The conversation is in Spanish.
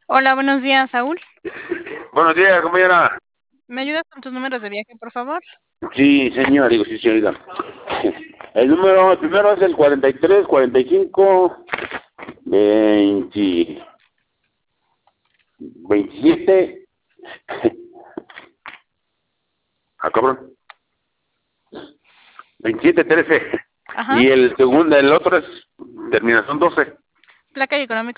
Hola, buenos días, Saúl. Buenos días, compañera. ¿Me ayudas con tus números de viaje, por favor? Sí, señor, digo, sí, señorita. El primero es el 43, 45, 20, 27. Ah, cabrón. 27, 13. Ajá. Y el otro es terminación 12. Placa y económico